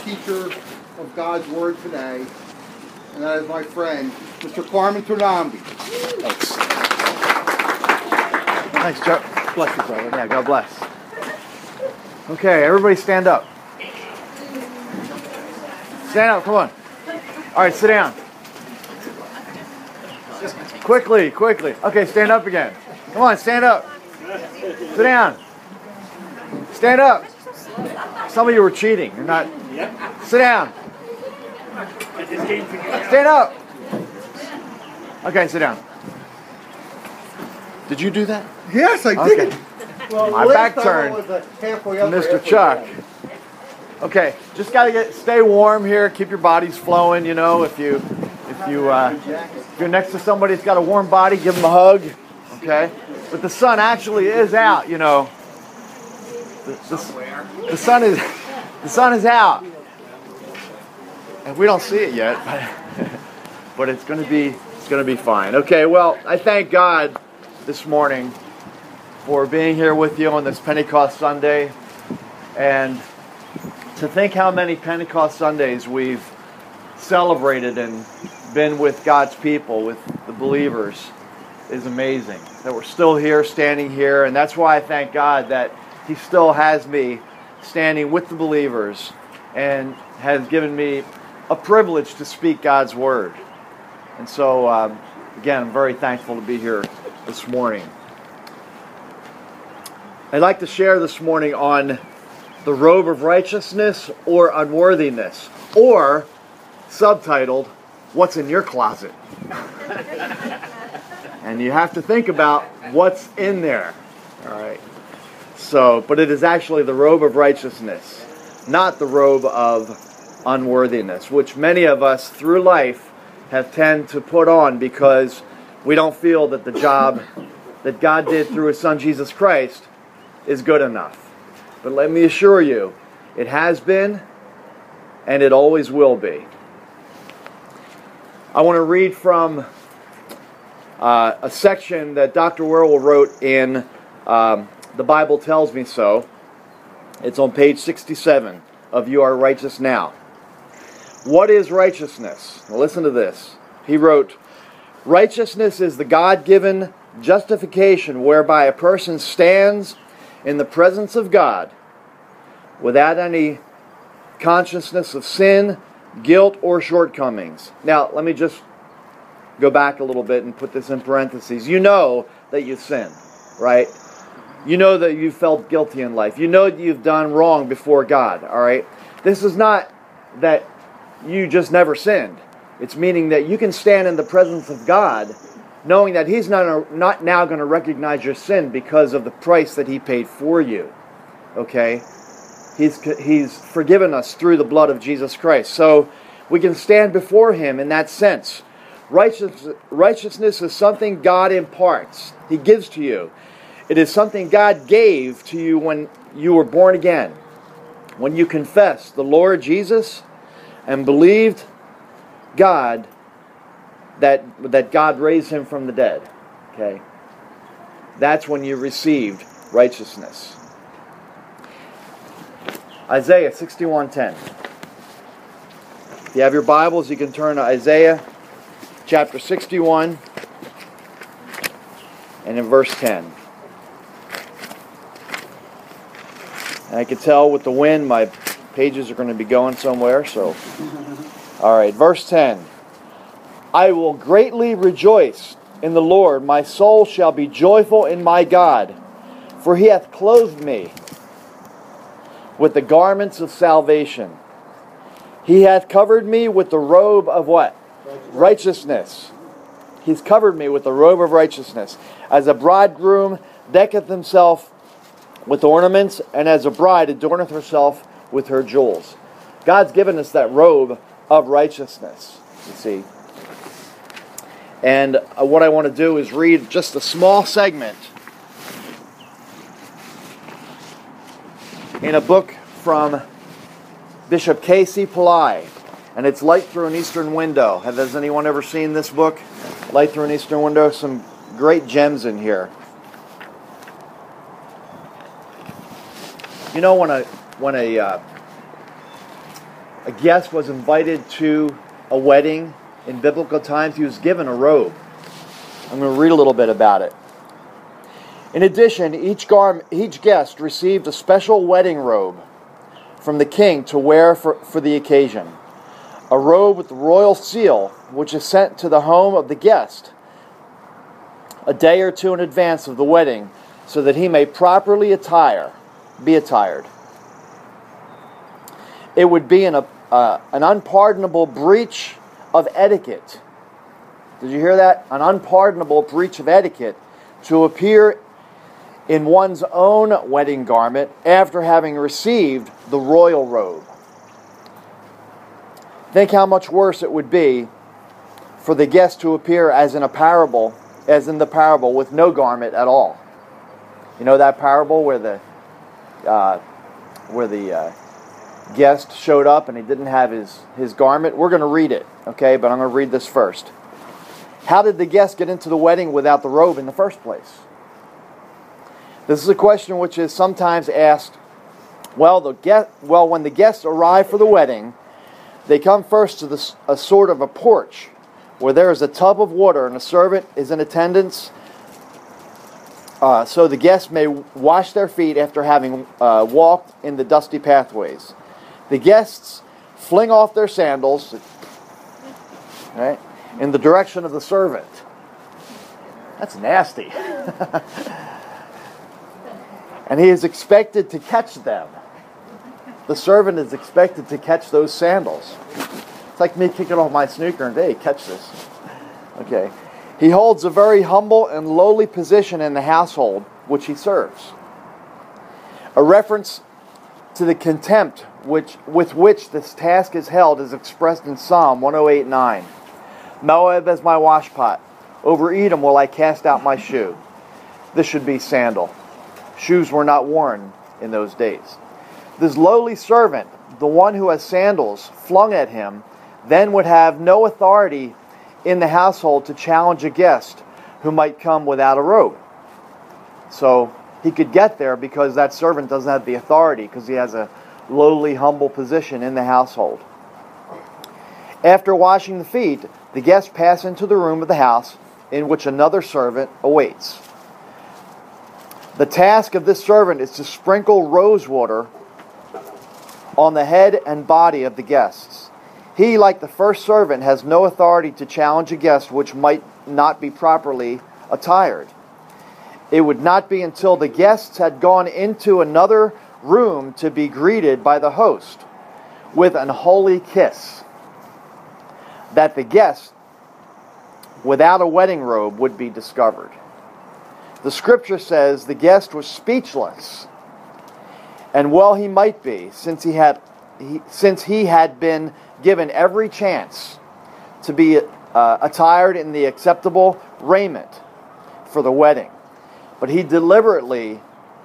teacher of God's Word today, and that is my friend, Mr. Carmen Turnambi. Thanks. Thanks, Joe. Bless you, brother. Yeah, God bless. Okay, everybody stand up. Stand up, come on. All right, sit down. Quickly. Okay, stand up again. Come on, stand up. Sit down. Stand up. Some of you were cheating. You're not. Sit down. Stand up. Okay, sit down. Did you do that? Yes, I did. Okay. Well, my back turned to Mr. Chuck. Okay, just gotta stay warm here. Keep your bodies flowing. You know, if you're next to somebody that's got a warm body, give them a hug. Okay, but the sun actually is out. You know, the sun is out, and we don't see it yet, but it's gonna be fine. Okay, well, I thank God this morning for being here with you on this Pentecost Sunday, and to think how many Pentecost Sundays we've celebrated and been with God's people, with the believers, is amazing. That we're still here, standing here, and that's why I thank God that He still has me standing with the believers and has given me a privilege to speak God's Word. And so, again, I'm very thankful to be here this morning. I'd like to share this morning on the robe of righteousness or unworthiness, or subtitled, What's in Your Closet? And you have to think about what's in there. All right. So, but it is actually the robe of righteousness, not the robe of unworthiness, which many of us through life have tend to put on because we don't feel that the job that God did through His Son Jesus Christ is good enough. But let me assure you, it has been and it always will be. I want to read from a section that Dr. Worrell wrote in The Bible Tells Me So. It's on page 67 of You Are Righteous Now. What is righteousness? Now listen to this. He wrote, righteousness is the God-given justification whereby a person stands in the presence of God without any consciousness of sin, guilt, or shortcomings. Now, let me just go back a little bit and put this in parentheses. You know that you sin, right? You know that you felt guilty in life. You know that you've done wrong before God, all right? This is not that you just never sinned. It's meaning that you can stand in the presence of God knowing that He's not now going to recognize your sin because of the price that He paid for you, okay? He's forgiven us through the blood of Jesus Christ. So we can stand before Him in that sense. Righteousness is something God imparts. He gives to you. It is something God gave to you when you were born again. When you confessed the Lord Jesus and believed God, that God raised Him from the dead. Okay? That's when you received righteousness. Isaiah 61:10. If you have your Bibles, you can turn to Isaiah chapter 61 and in verse 10. And I can tell with the wind my pages are going to be going somewhere, so all right, verse 10. I will greatly rejoice in the Lord. My soul shall be joyful in my God, for He hath clothed me with the garments of salvation. He hath covered me with the robe of what? Righteousness. He's covered me with the robe of righteousness. As a bridegroom decketh himself with ornaments, and as a bride adorneth herself with her jewels. God's given us that robe of righteousness, you see. And what I want to do is read just a small segment in a book from Bishop K.C. Pillai, and it's Light Through an Eastern Window. Has anyone ever seen this book? Light Through an Eastern Window. Some great gems in here. You know, when a a guest was invited to a wedding in biblical times, he was given a robe. I'm going to read a little bit about it. In addition, each guest received a special wedding robe from the king to wear for the occasion. A robe with the royal seal, which is sent to the home of the guest a day or two in advance of the wedding, so that he may properly be attired. It would be an unpardonable breach of etiquette. Did you hear that? An unpardonable breach of etiquette to appear in one's own wedding garment after having received the royal robe. Think how much worse it would be for the guest to appear as in the parable with no garment at all. You know that parable where the guest showed up and he didn't have his garment? We're going to read it, okay? But I'm going to read this first. How did the guest get into the wedding without the robe in the first place? This is a question which is sometimes asked. When the guests arrive for the wedding, they come first to a sort of a porch where there is a tub of water and a servant is in attendance, so the guests may wash their feet after having walked in the dusty pathways. The guests fling off their sandals, right, in the direction of the servant. That's nasty. And he is expected to catch them. The servant is expected to catch those sandals. It's like me kicking off my sneaker and, hey, catch this. Okay. He holds a very humble and lowly position in the household which he serves. A reference to the contempt with which this task is held is expressed in Psalm 108:9. Moab is my washpot. Over Edom will I cast out my shoe. This should be sandal. Shoes were not worn in those days. This lowly servant, the one who has sandals flung at him, then would have no authority in the household to challenge a guest who might come without a robe. So he could get there because that servant doesn't have the authority because he has a lowly, humble position in the household. After washing the feet, the guests pass into the room of the house in which another servant awaits. The task of this servant is to sprinkle rose water on the head and body of the guests. He, like the first servant, has no authority to challenge a guest which might not be properly attired. It would not be until the guests had gone into another room to be greeted by the host with an holy kiss that the guest without a wedding robe would be discovered. The scripture says the guest was speechless, and well he might be, since he had been given every chance to be attired in the acceptable raiment for the wedding. But he deliberately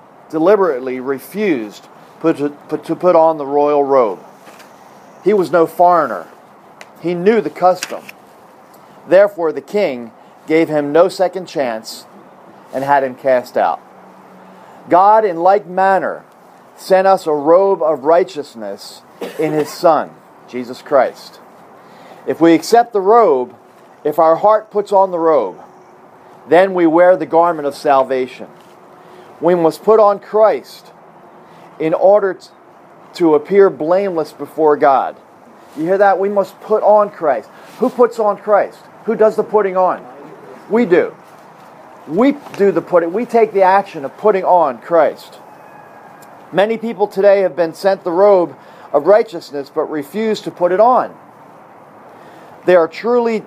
refused to put on the royal robe. He was no foreigner. He knew the custom. Therefore the king gave him no second chance and had him cast out. God, in like manner, sent us a robe of righteousness in His Son, Jesus Christ. If we accept the robe, if our heart puts on the robe, then we wear the garment of salvation. We must put on Christ in order to appear blameless before God. You hear that? We must put on Christ. Who puts on Christ? Who does the putting on? We do. We do the putting. We take the action of putting on Christ. Many people today have been sent the robe of righteousness but refuse to put it on. They are truly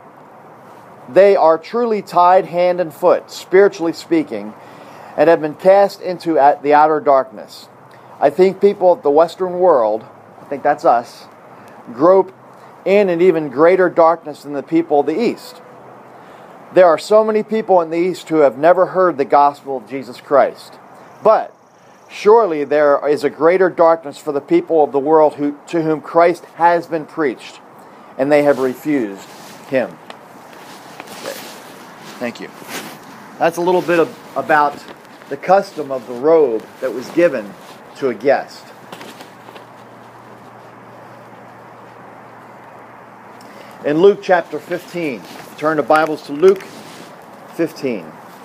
tied hand and foot, spiritually speaking, and have been cast into the outer darkness. I think people of the Western world, I think that's us, grope in an even greater darkness than the people of the East. There are so many people in the East who have never heard the gospel of Jesus Christ. But surely there is a greater darkness for the people of the world to whom Christ has been preached, and they have refused Him. Okay. Thank you. That's a little bit about the custom of the robe that was given to a guest. in Luke chapter 15. Turn the Bibles to Luke 15.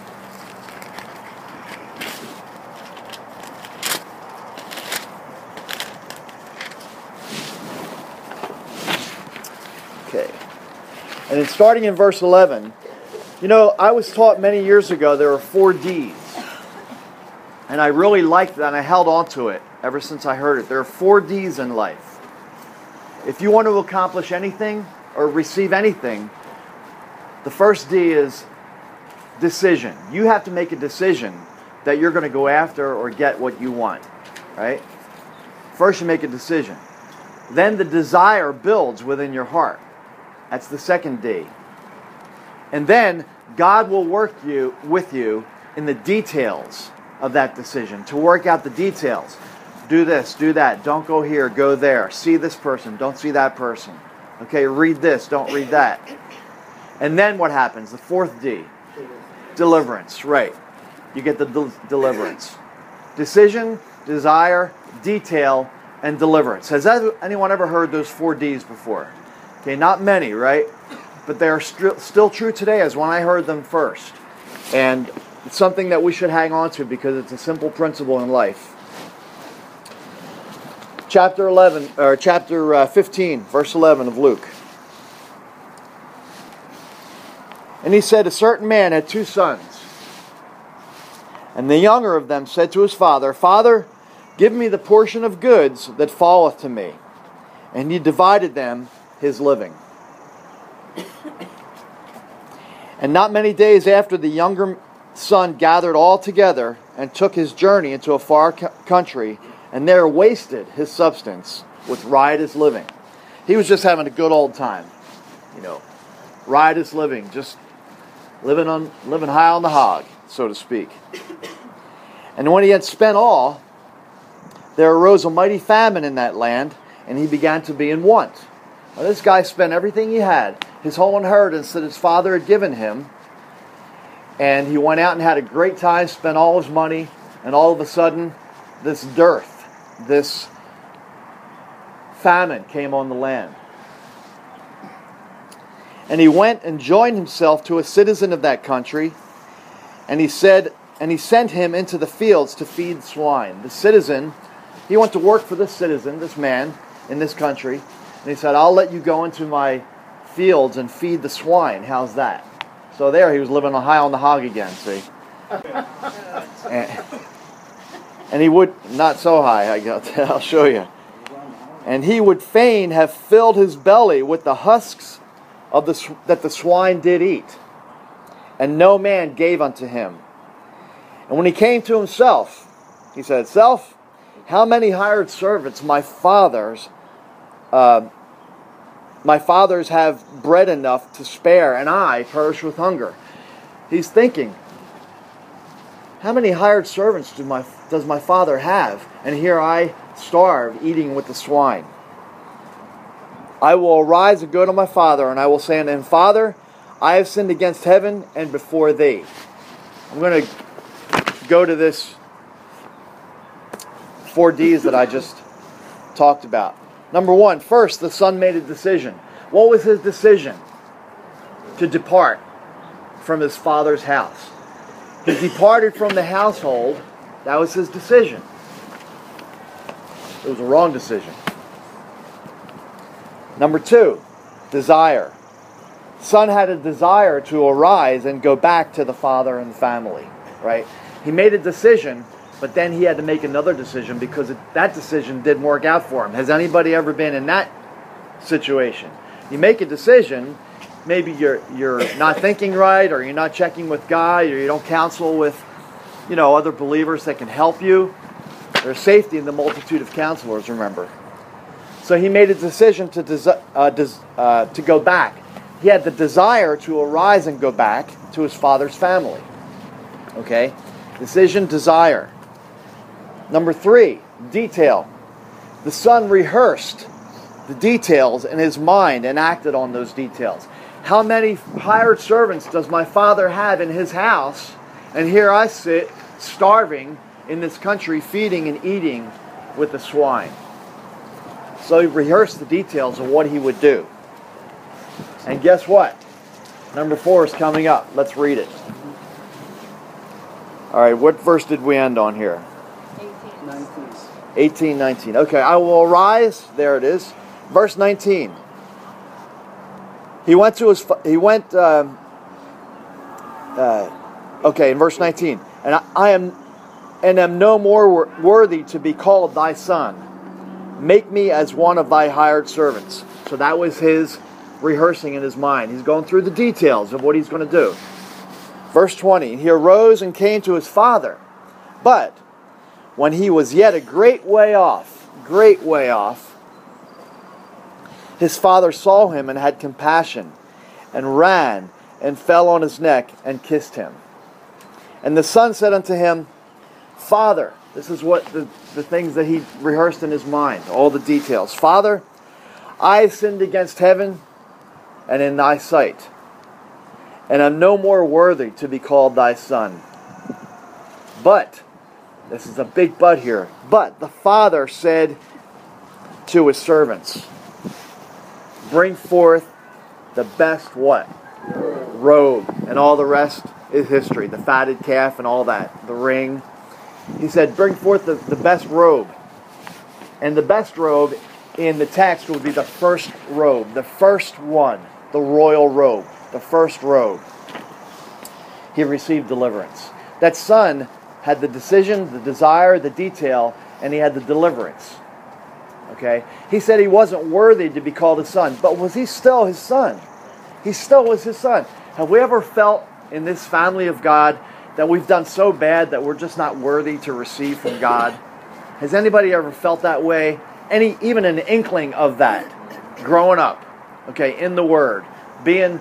Okay. And then starting in verse 11, you know, I was taught many years ago there are 4 D's. And I really liked that, and I held on to it ever since I heard it. There are 4 D's in life. If you want to accomplish anything or receive anything, the first D is decision. You have to make a decision that you're going to go after or get what you want, right? First you make a decision. Then the desire builds within your heart. That's the second D. And then God will work with you in the details of that decision, to work out the details. Do this, do that, don't go here, go there. See this person, don't see that person. Okay, read this, don't read that. And then what happens? The 4th D. Deliverance, right. You get the deliverance. Decision, desire, detail, and deliverance. Has anyone ever heard those 4 Ds before? Okay, not many, right? But they are still true today as when I heard them first. And it's something that we should hang on to because it's a simple principle in life. Chapter 15, verse 11 of Luke. And he said, a certain man had 2 sons. And the younger of them said to his father, Father, give me the portion of goods that falleth to me. And he divided them his living. And not many days after, the younger son gathered all together and took his journey into a far country, and there wasted his substance with riotous living. He was just having a good old time, you know, riotous living, just living high on the hog, so to speak. And when he had spent all, there arose a mighty famine in that land, and he began to be in want. Now, this guy spent everything he had, his whole inheritance that his father had given him, and he went out and had a great time, spent all his money, and all of a sudden, this dearth, this famine came on the land. And he went and joined himself to a citizen of that country, and he sent him into the fields to feed swine. The citizen, he went to work for this citizen, this man in this country, and he said, I'll let you go into my fields and feed the swine. How's that? So there he was living high on the hog again, see? And he would, not so high, I'll show you. And he would fain have filled his belly with the husks of that the swine did eat. And no man gave unto him. And when he came to himself, he said, Self, how many hired servants my fathers have bread enough to spare, and I perish with hunger. He's thinking, how many hired servants does my father have? And here I starve, eating with the swine. I will arise and go to my father, and I will say unto him, Father, I have sinned against heaven and before thee. I'm going to go to this 4 Ds that I just talked about. Number 1, first, the son made a decision. What was his decision? To depart from his father's house. He departed from the household. That was his decision. It was a wrong decision. Number 2, desire. Son had a desire to arise and go back to the father and the family, right? He made a decision, but then he had to make another decision because that decision didn't work out for him. Has anybody ever been in that situation? You make a decision, maybe you're not thinking right, or you're not checking with God, or you don't counsel with, other believers that can help you. There's safety in the multitude of counselors, remember. So he made a decision to go back. He had the desire to arise and go back to his father's family. Okay? Decision, desire. Number 3, detail. The son rehearsed the details in his mind and acted on those details. How many hired servants does my father have in his house? And here I sit, starving in this country, feeding and eating with the swine. So he rehearsed the details of what he would do. And guess what? Number 4 is coming up. Let's read it. All right, what verse did we end on here? 18, 19. Okay, I will arise. There it is. Verse 19. Okay, in verse 19. And I am no more worthy to be called thy son. Make me as one of thy hired servants. So that was his rehearsing in his mind. He's going through the details of what he's going to do. Verse 20. He arose and came to his father. But when he was yet a great way off, his father saw him and had compassion, and ran and fell on his neck and kissed him. And the son said unto him, Father, this is what the things that he rehearsed in his mind, all the details. Father, I sinned against heaven and in thy sight, and am no more worthy to be called thy son. But, this is a big but here, but the father said to his servants, bring forth the best what? Robe. And all the rest is history. The fatted calf and all that. The ring. He said, bring forth the best robe. And the best robe in the text would be the first robe. The first one. The royal robe. The first robe. He received deliverance. That son had the decision, the desire, the detail, and he had the deliverance. Okay? He said he wasn't worthy to be called his son, but was he still his son? He still was his son. Have we ever felt in this family of God that we've done so bad that we're just not worthy to receive from God? Has anybody ever felt that way? Even an inkling of that growing up, okay, in the Word, being,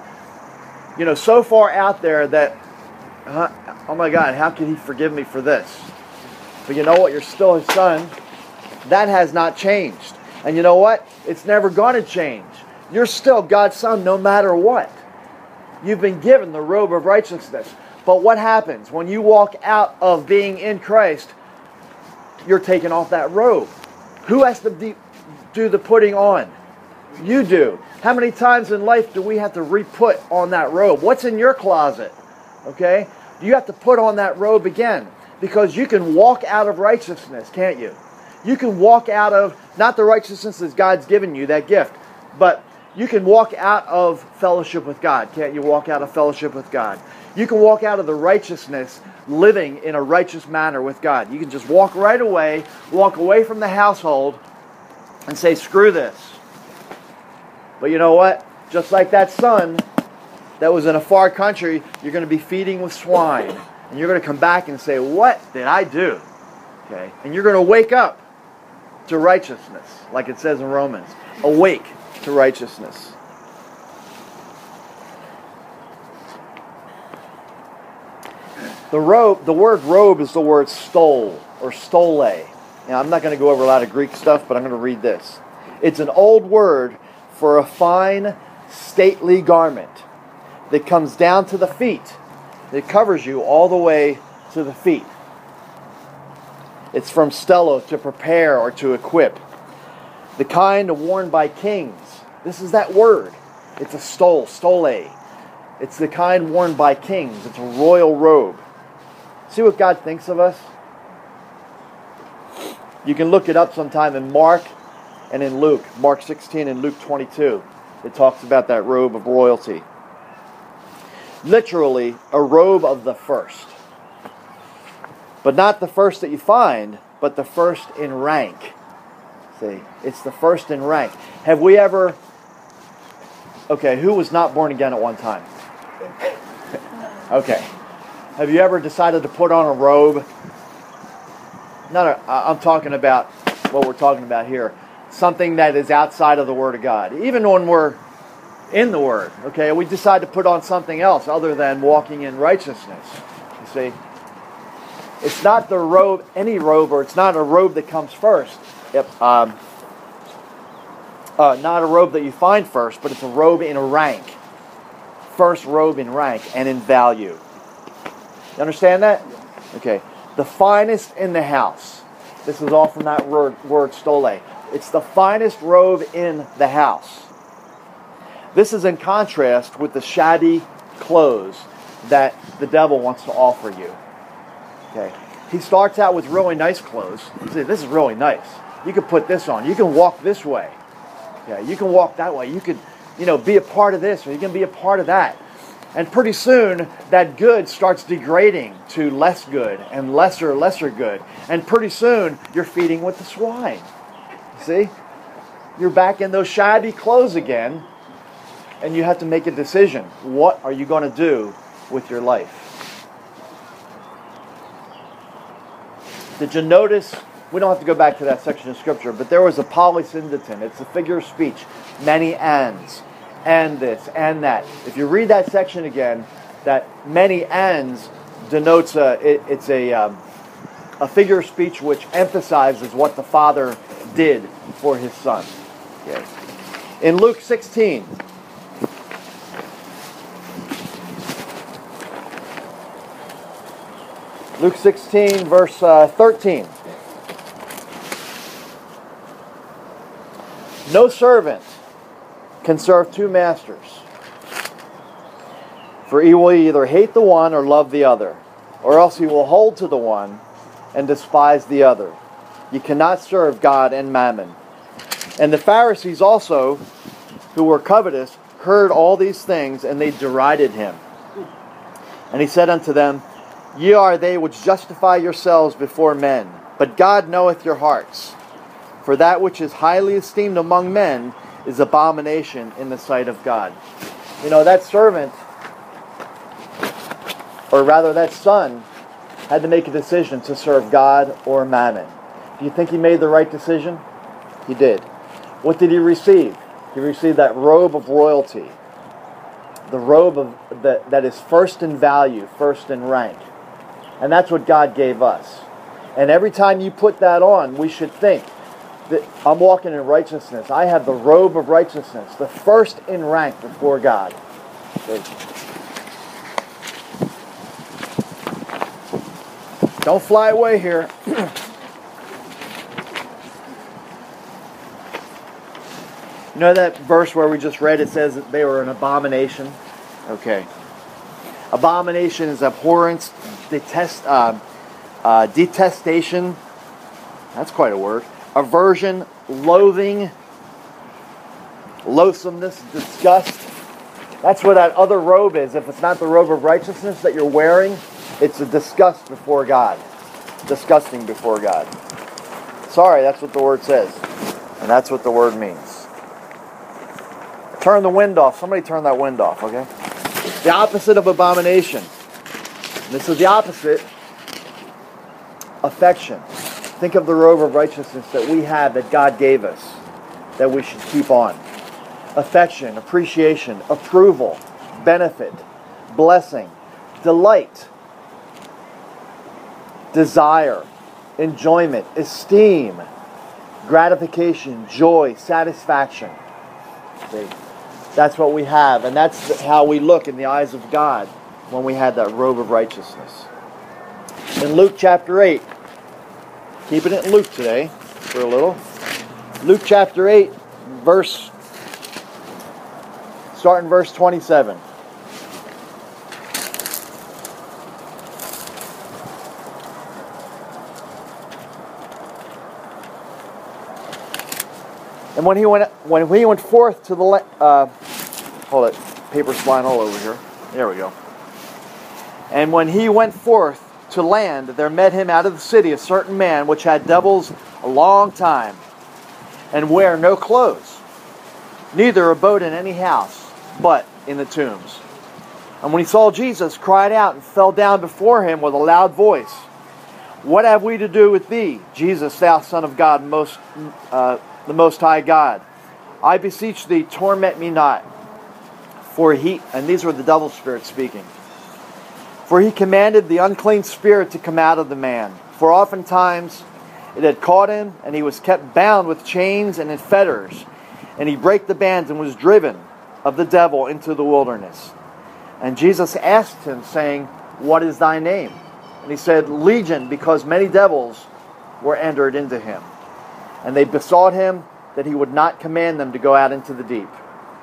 so far out there that, oh my God, how could he forgive me for this? But you know what? You're still his son. That has not changed. And you know what? It's never going to change. You're still God's son no matter what. You've been given the robe of righteousness. But what happens? When you walk out of being in Christ, you're taking off that robe. Who has to do the putting on? You do. How many times in life do we have to re-put on that robe? What's in your closet? Okay? You have to put on that robe again. Because you can walk out of righteousness, can't you? You can walk out of, not the righteousness that God's given you, that gift, but you can walk out of fellowship with God. Can't you walk out of fellowship with God? You can walk out of the righteousness, living in a righteous manner with God. You can just walk right away, walk away from the household, and say, screw this. But you know what? Just like that son that was in a far country, you're going to be feeding with swine. And you're going to come back and say, what did I do? Okay? And you're going to wake up to righteousness, like it says in Romans. Awake to righteousness. The word robe is the word stole or stole. Now, I'm not going to go over a lot of Greek stuff, but I'm going to read this. It's an old word for a fine, stately garment that comes down to the feet. It covers you all the way to the feet. It's from stello, to prepare or to equip. The kind worn by kings. This is that word. It's a stole. It's the kind worn by kings. It's a royal robe. See what God thinks of us? You can look it up sometime in Mark and in Luke. Mark 16 and Luke 22. It talks about that robe of royalty. Literally, a robe of the first. But not the first that you find, but the first in rank. See, it's the first in rank. Have we ever... Okay, who was not born again at one time? Okay. Have you ever decided to put on a robe? I'm talking about what we're talking about here. Something that is outside of the Word of God. Even when we're in the Word, okay, we decide to put on something else other than walking in righteousness. You see? It's not the robe, any robe, or it's not a robe that comes first. Not a robe that you find first, but it's a robe in rank. First robe in rank and in value. You understand that? Okay. The finest in the house. This is all from that word stole. It's the finest robe in the house. This is in contrast with the shabby clothes that the devil wants to offer you. Okay. He starts out with really nice clothes. He says, this is really nice. You can put this on. You can walk this way. Okay. You can walk that way. You could, be a part of this, or you can be a part of that. And pretty soon, that good starts degrading to less good and lesser good. And pretty soon, you're feeding with the swine. See? You're back in those shabby clothes again, and you have to make a decision. What are you going to do with your life? Did you notice? We don't have to go back to that section of Scripture, but there was a polysyndeton. It's a figure of speech. Many ands. And this, and that. If you read that section again, that many ands denotes it's a figure of speech which emphasizes what the Father did for His Son. Okay. In Luke 16, Luke 16, verse 13. No servant can serve two masters, for he will either hate the one or love the other, or else he will hold to the one and despise the other. You cannot serve God and mammon. And the Pharisees also, who were covetous, heard all these things, and they derided him. And he said unto them, Ye are they which justify yourselves before men, but God knoweth your hearts. For that which is highly esteemed among men is abomination in the sight of God. That servant, or rather that son, had to make a decision to serve God or mammon. Do you think he made the right decision? He did. What did he receive? He received that robe of royalty. The robe that is first in value, first in rank. And that's what God gave us. And every time you put that on, we should think, I'm walking in righteousness. I have the robe of righteousness, the first in rank before God. Don't fly away here. That verse where we just read, it says that they were an abomination? Okay. Abomination is abhorrence, detestation. That's quite a word. Aversion, loathing, loathsomeness, disgust. That's what that other robe is. If it's not the robe of righteousness that you're wearing, it's a disgust before God. Disgusting before God. Sorry, that's what the word says. And that's what the word means. Turn the wind off. Somebody turn that wind off, okay? The opposite of abomination. This is the opposite. Affection. Think of the robe of righteousness that we have, that God gave us, that we should keep on. Affection, appreciation, approval, benefit, blessing, delight, desire, enjoyment, esteem, gratification, joy, satisfaction. See? That's what we have, and that's how we look in the eyes of God when we had that robe of righteousness. In Luke chapter 8, keeping it in Luke today for a little. Luke chapter 8, starting verse 27. And when he went forth to the hold it, paper's flying all over here. There we go. And when he went forth to land, there met him out of the city a certain man which had devils a long time, and wear no clothes, neither abode in any house, but in the tombs. And when he saw Jesus, cried out and fell down before him with a loud voice, What have we to do with thee, Jesus, thou Son of God, the Most High God? I beseech thee, torment me not. For he, and these were the devil spirits speaking, for he commanded the unclean spirit to come out of the man. For oftentimes it had caught him, and he was kept bound with chains and in fetters. And he brake the bands and was driven of the devil into the wilderness. And Jesus asked him, saying, What is thy name? And he said, Legion, because many devils were entered into him. And they besought him that he would not command them to go out into the deep.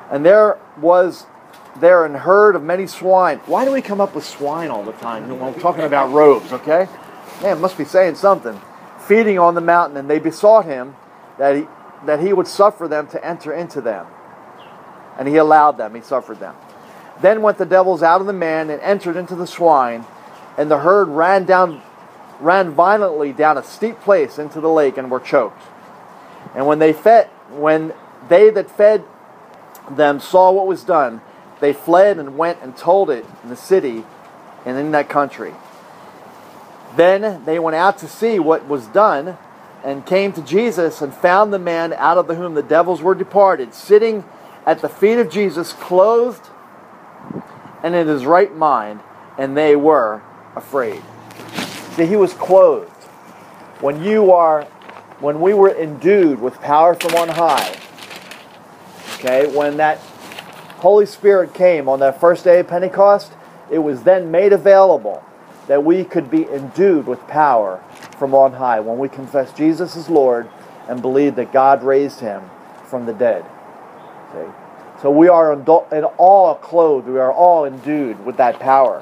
And there was there an herd of many swine. Why do we come up with swine all the time when we're talking about robes, okay? Man, it must be saying something. Feeding on the mountain, and they besought him that he would suffer them to enter into them. And he allowed them, he suffered them. Then went the devils out of the man and entered into the swine, and the herd ran violently down a steep place into the lake and were choked. And when they that fed them saw what was done, they fled and went and told it in the city and in that country. Then they went out to see what was done, and came to Jesus, and found the man out of whom the devils were departed, sitting at the feet of Jesus, clothed and in his right mind, and they were afraid. See, he was clothed. When we were endued with power from on high, okay, when that Holy Spirit came on that first day of Pentecost, it was then made available that we could be endued with power from on high when we confess Jesus as Lord and believe that God raised him from the dead. See? So we are in all clothed, we are all endued with that power.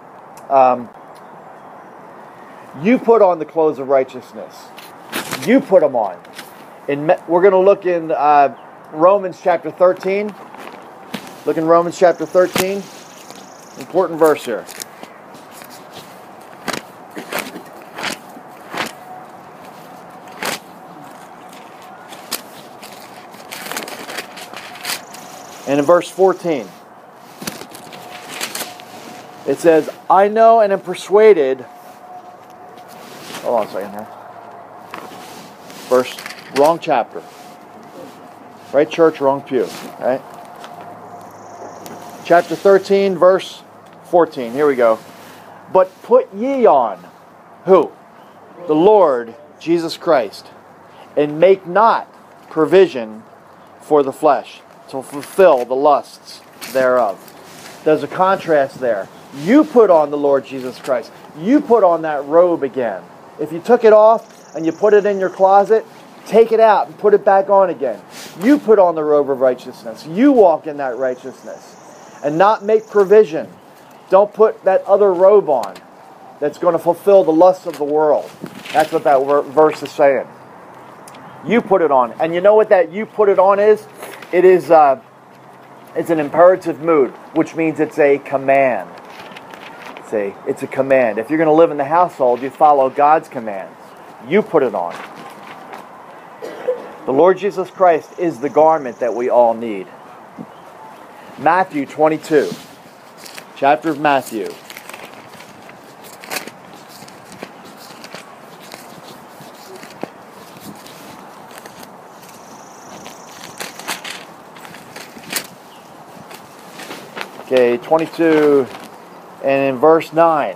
You put on the clothes of righteousness. You put them on. We're going to look in Romans chapter 13. Look in Romans chapter 13. Important verse here. And in verse 14, it says, I know and am persuaded. Hold on a second here. Wrong chapter. Right church, wrong pew. Right? Chapter 13, verse 14. Here we go. But put ye on, who? The Lord Jesus Christ, and make not provision for the flesh to fulfill the lusts thereof. There's a contrast there. You put on the Lord Jesus Christ. You put on that robe again. If you took it off and you put it in your closet, take it out and put it back on again. You put on the robe of righteousness. You walk in that righteousness. And not make provision. Don't put that other robe on that's going to fulfill the lusts of the world. That's what that verse is saying. You put it on. And you know what that you put it on is? It is it's an imperative mood, which means it's a command. It's a command. If you're going to live in the household, you follow God's commands. You put it on. The Lord Jesus Christ is the garment that we all need. Matthew 22. Chapter of Matthew. Okay, 22 and in verse 9.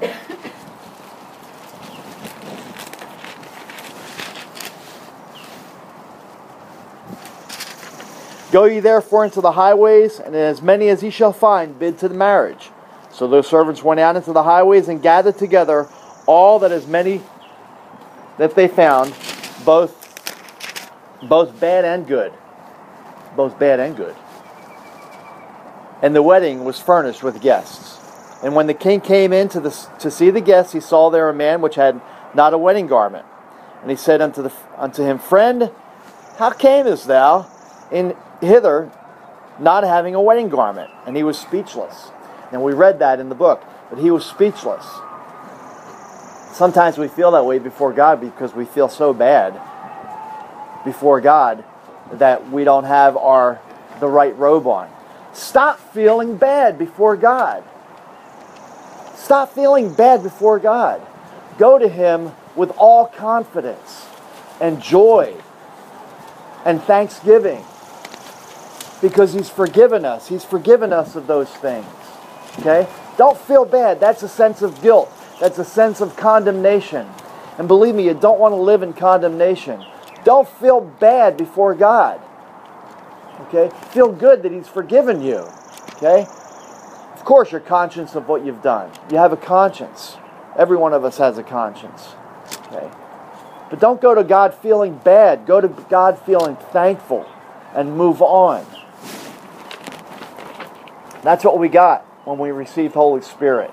Go ye therefore into the highways, and as many as ye shall find, bid to the marriage. So those servants went out into the highways and gathered together all that as many that they found, both bad and good. Both bad and good. And the wedding was furnished with guests. And when the king came in to see the guests, he saw there a man which had not a wedding garment. And he said unto him, Friend, how camest thou in hither not having a wedding garment? And he was speechless. And we read that in the book, but he was speechless. Sometimes we feel that way before God because we feel so bad before God that we don't have the right robe on. Stop feeling bad before God. Stop feeling bad before God. Go to Him with all confidence and joy and thanksgiving, because He's forgiven us. He's forgiven us of those things. Okay? Don't feel bad. That's a sense of guilt. That's a sense of condemnation. And believe me, you don't want to live in condemnation. Don't feel bad before God. Okay? Feel good that He's forgiven you. Okay? Of course, you're conscious of what you've done. You have a conscience. Every one of us has a conscience. Okay? But don't go to God feeling bad. Go to God feeling thankful and move on. That's what we got when we received Holy Spirit.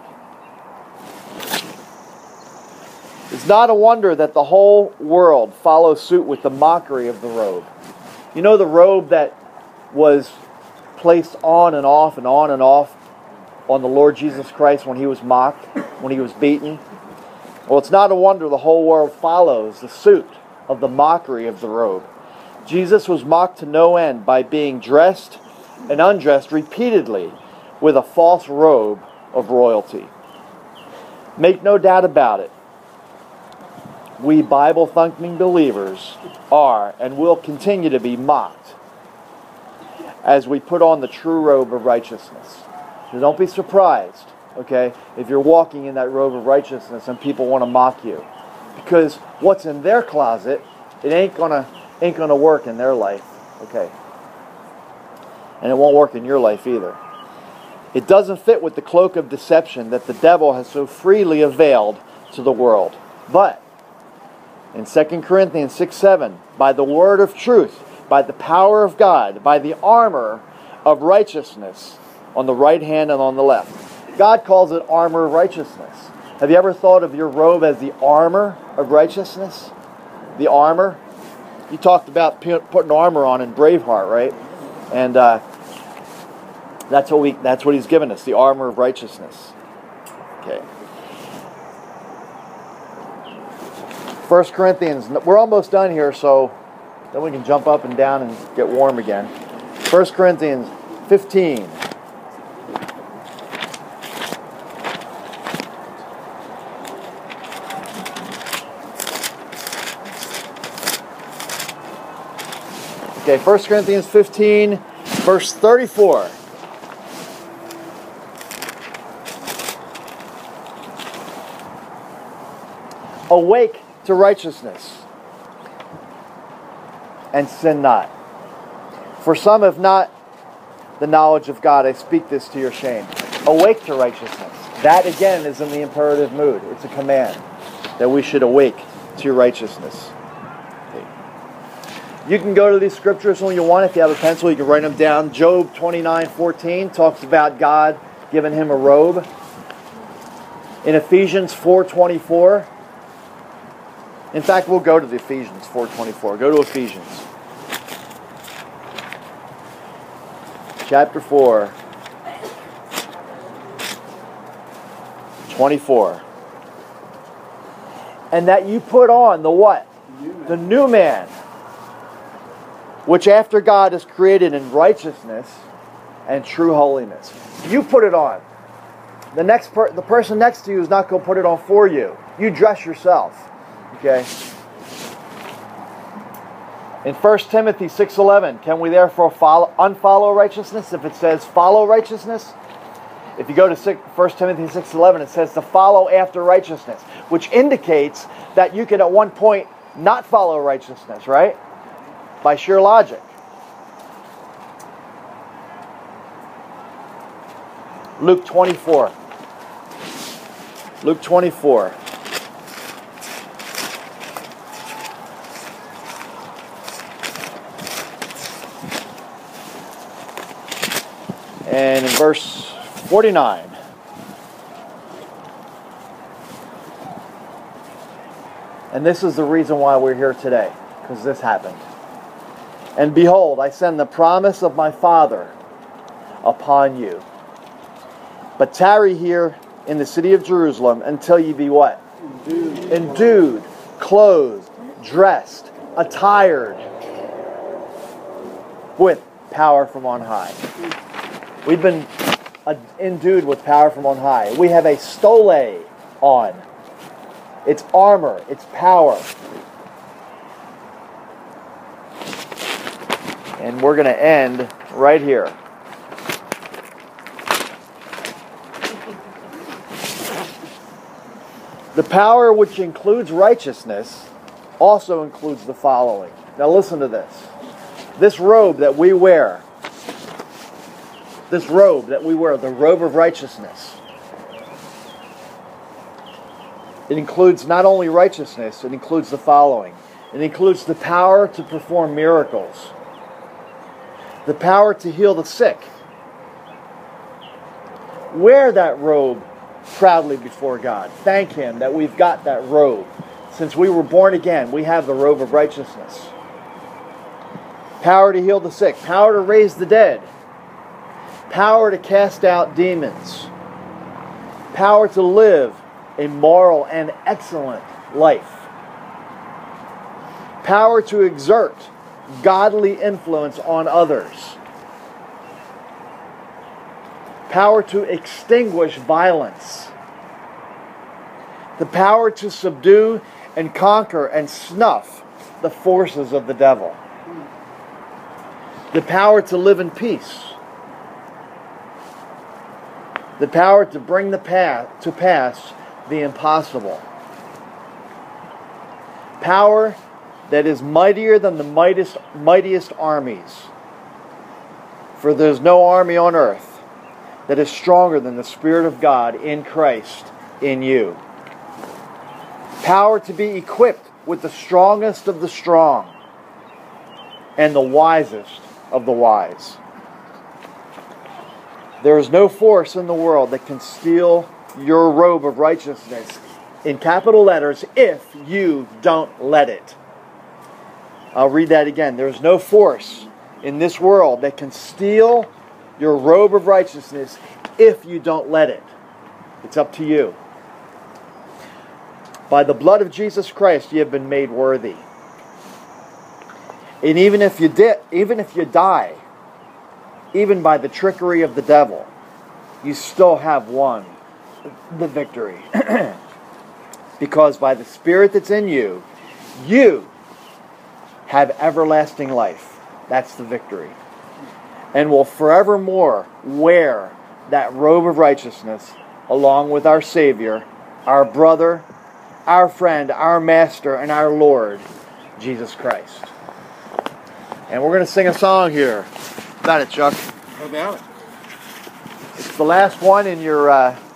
It's not a wonder that the whole world follows suit with the mockery of the robe. You know the robe that was placed on and off and on and off on the Lord Jesus Christ when He was mocked, when He was beaten? Well, it's not a wonder the whole world follows the suit of the mockery of the robe. Jesus was mocked to no end by being dressed and undressed repeatedly with a false robe of royalty. Make no doubt about it. We Bible-thumping believers are and will continue to be mocked as we put on the true robe of righteousness. So don't be surprised, okay, if you're walking in that robe of righteousness and people want to mock you. Because what's in their closet, it ain't gonna work in their life, okay? And it won't work in your life either. It doesn't fit with the cloak of deception that the devil has so freely availed to the world. But in 2 Corinthians 6:7, by the word of truth, by the power of God, by the armor of righteousness on the right hand and on the left. God calls it armor of righteousness. Have you ever thought of your robe as the armor of righteousness? The armor? You talked about putting armor on in Braveheart, right? And that's what He's given us, the armor of righteousness. Okay. 1 Corinthians, we're almost done here, so then we can jump up and down and get warm again. 1 Corinthians 15. Okay, 1 Corinthians 15, verse 34. Awake to righteousness, and sin not. For some have not the knowledge of God. I speak this to your shame. Awake to righteousness. That again is in the imperative mood. It's a command that we should awake to righteousness. Okay. You can go to these scriptures when you want. If you have a pencil, you can write them down. Job 29:14 talks about God giving him a robe. In Ephesians 4:24, in fact, we'll go to the Ephesians 4:24. Go to Ephesians. Chapter 4. 24. And that you put on the what? The new man, which after God is created in righteousness and true holiness. You put it on. The person next to you is not going to put it on for you. You dress yourself. Okay. In 1 Timothy 6:11, can we therefore unfollow righteousness if it says follow righteousness? If you go to 1 Timothy 6:11, it says to follow after righteousness, which indicates that you can at one point not follow righteousness, right? By sheer logic. Luke 24. Luke 24. And in verse 49. And this is the reason why we're here today, because this happened. And behold, I send the promise of my Father upon you. But tarry here in the city of Jerusalem until ye be what? Endued, clothed, dressed, attired with power from on high. We've been endued with power from on high. We have a stole on. It's armor. It's power. And we're going to end right here. The power which includes righteousness also includes the following. Now listen to this. This robe that we wear, the robe of righteousness, it includes not only righteousness, it includes the following. It includes the power to perform miracles, the power to heal the sick, wear that robe proudly before God. Thank Him that we've got that robe. Since we were born again, we have the robe of righteousness. Power to heal the sick, power to raise the dead, power to cast out demons, power to live a moral and excellent life, power to exert godly influence on others, power to extinguish violence, the power to subdue and conquer and snuff the forces of the devil, the power to live in peace, the power to bring to pass the impossible, power that is mightier than the mightiest armies. For there's no army on earth that is stronger than the Spirit of God in Christ in you. Power to be equipped with the strongest of the strong and the wisest of the wise. There is no force in the world that can steal your robe of righteousness, in capital letters, if you don't let it. I'll read that again. There is no force in this world that can steal your robe of righteousness if you don't let it. It's up to you. By the blood of Jesus Christ, you have been made worthy. And even if you die, even by the trickery of the devil, you still have won the victory. Because by the Spirit that's in you, you have everlasting life. That's the victory. And will forevermore wear that robe of righteousness along with our Savior, our brother, our friend, our Master, and our Lord, Jesus Christ. And we're going to sing a song here. About it, Chuck. How about it? It's the last one in your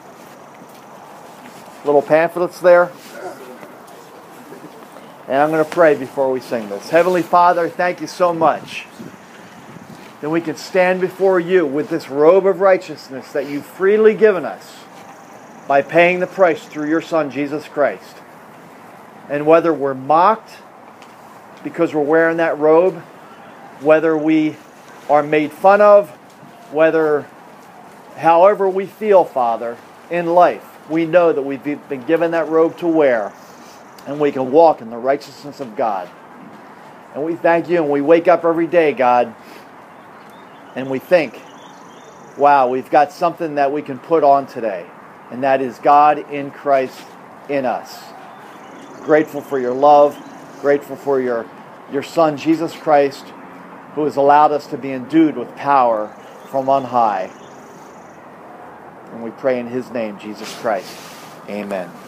little pamphlets there. And I'm going to pray before we sing this. Heavenly Father, thank you so much that we can stand before you with this robe of righteousness that you've freely given us by paying the price through your Son, Jesus Christ. And whether we're mocked because we're wearing that robe, whether we are made fun of, however we feel, Father, in life, we know that we've been given that robe to wear, and we can walk in the righteousness of God. And we thank you, and we wake up every day, God, and we think, wow, we've got something that we can put on today, and that is God in Christ in us. Grateful for your love, grateful for your Son, Jesus Christ, who has allowed us to be endued with power from on high. And we pray in His name, Jesus Christ. Amen.